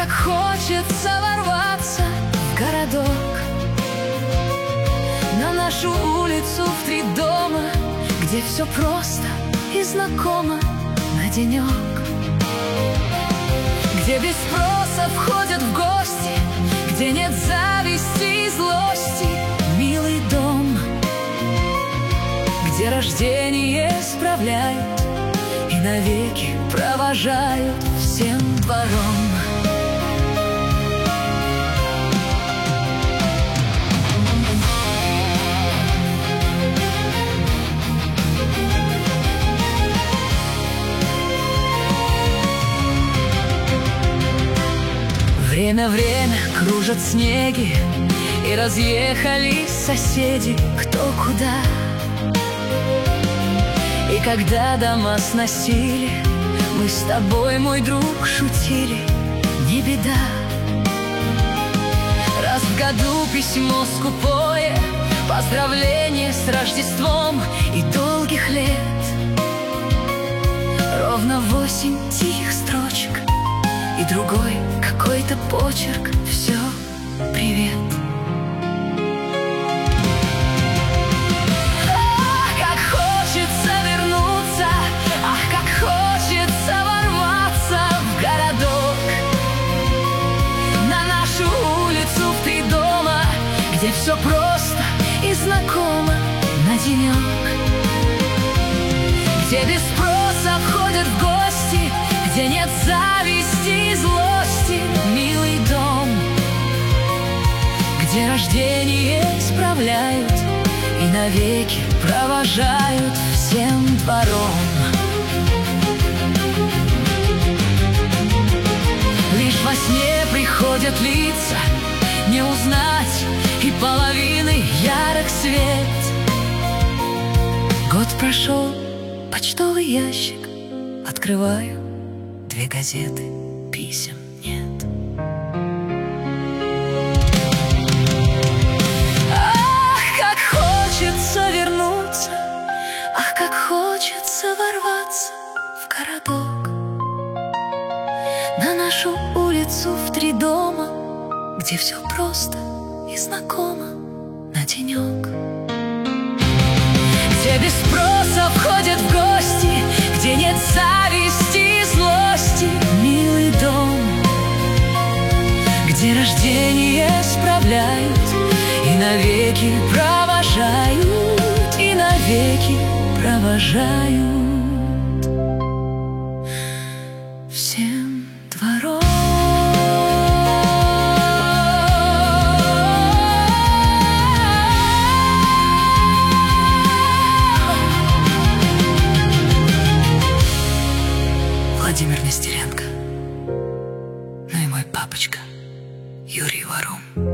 как хочется ворваться в городок, на нашу улицу в 3 дома, где все просто и знакомо на денек, где без спроса входят в гости, где нет зависти и злости. Милый дом, где рождение справляют и навеки провожают всем двором. Время кружат снеги, и разъехались соседи кто куда. И когда дома сносили, мы с тобой, мой друг, шутили: не беда. Раз в году письмо скупое, поздравление с Рождеством и долгих лет. Ровно 8 тихих строчек и другой какой-то почерк. Все, привет. Ах, как хочется вернуться, ах, как хочется ворваться в городок, на нашу улицу в 3 дома, где все просто и знакомо на денек, где без спроса входят в гости, где нет зависти и злости. Милый дом, где рождение справляют и навеки провожают всем двором. Лишь во сне приходят лица, не узнать и половины ярок свет. Год прошел, почтовый ящик открываю, 2 газеты, писем нет. Ах, как хочется вернуться, ах, как хочется ворваться в городок, на нашу улицу в 3 дома, где все просто и знакомо на денек, где без спроса входят в гости, где нет зависти и злости. Милый дом, где рождение справляют и навеки провожают, и навеки провожают всем двором. Владимир Нестеренко, ну и мой папочка Юрий Варум.